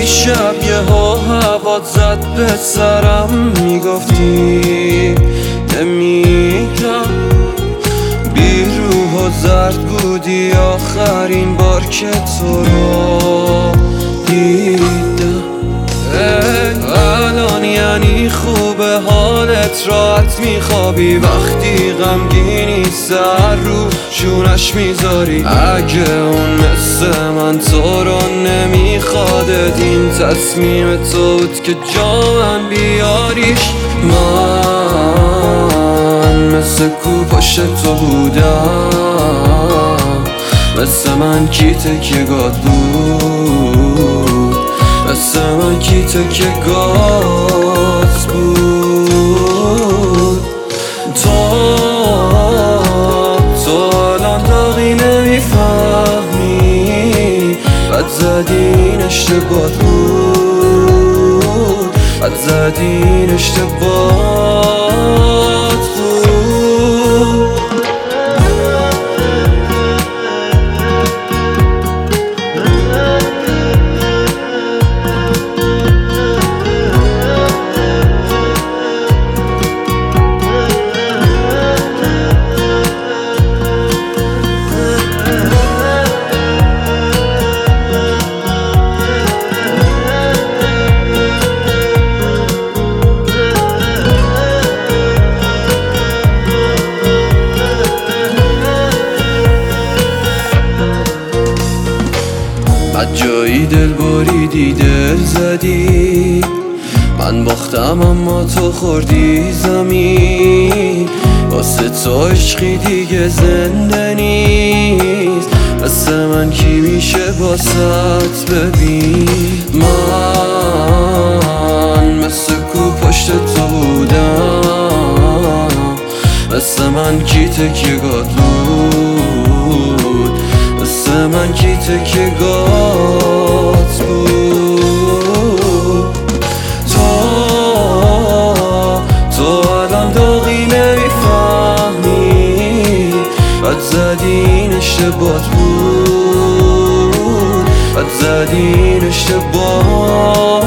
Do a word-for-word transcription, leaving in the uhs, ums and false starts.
دیشب یه ها هوا زد به سرم، میگفتی نمیرم، بی روح و زرد بودی آخرین بار که تو رو دیدم. الان یعنی خوبه حالت راحت میخوابی، وقتی غمگینی سر رو شونش میذاری. اگه اون مثل من تو رو نمیخوادت، این تصمیم تو بود که جا من بیاریش. من مثل کو پشت تو بودم، مثل من کی تکیه گاد بود، مثل من کی تکیه گاد بود. تو تو الان داغی نمیفهمی، بد زدین اشتباه بود، بد زدین اشتباه بود. از جایی دل بریدی دل زدی، من باختم اما تو خوردی زمین. واسه تو عشقی دیگه زنده نیست، مثل من کی میشه باست ببین. من مثل کو پشت تو بودم، مثل من کی تکیه گاد بود، مثل من کی تکیه گاد بود. تو تو الان داغی نمیفهمی، بد زدین اشتباه بود، بد زدین اشتباه